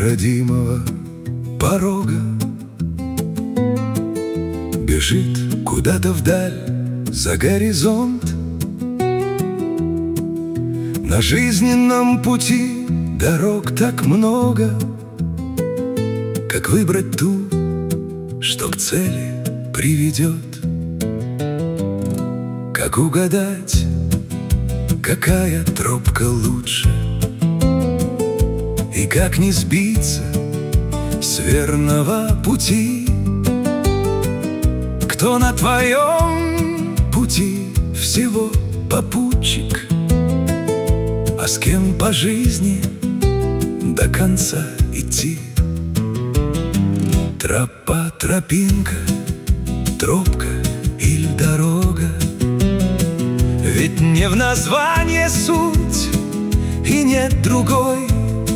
родимого порога бежит куда-то вдаль за горизонт. На жизненном пути дорог так много. Как выбрать ту, что к цели приведет? Как угадать, какая тропка лучше? И как не сбиться с верного пути? Кто на твоем пути всего попутчик, а с кем по жизни до конца идти? Тропа, тропинка, тропка или дорога? Ведь не в названии суть, и нет другой.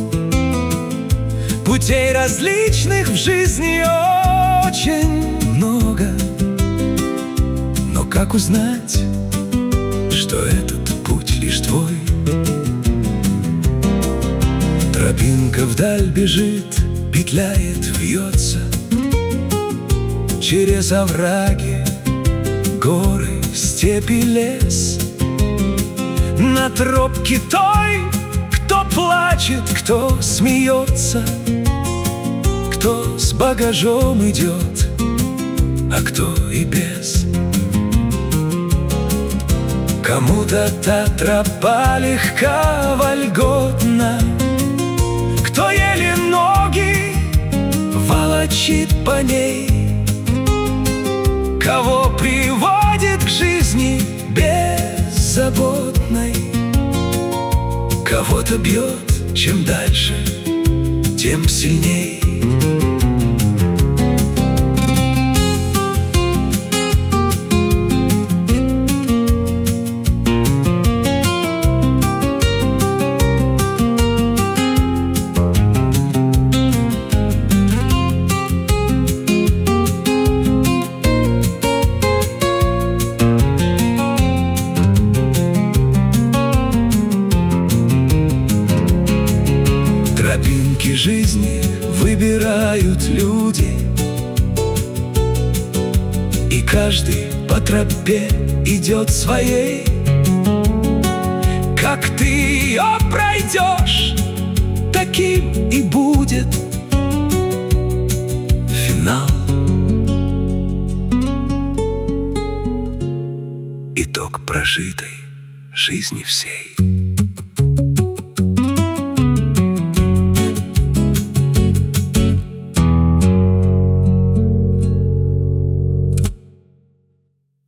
Путей различных в жизни очень много. Но как узнать, что этот путь лишь твой? Тропинка вдаль бежит, петляет, вьется через овраги, горы, степи, лес. На тропке той, кто плачет, кто смеется, кто с багажом идет, а кто и без. Кому-то та тропа легка, вольготна, кто еле ноги волочит по ней, кого приводит к жизни беззаботной, кого-то бьет, чем дальше, тем сильней. Тропинки жизни выбирают люди, и каждый по тропе идет своей. Как ты ее пройдешь, таким и будет финал. Итог прожитой жизни всей.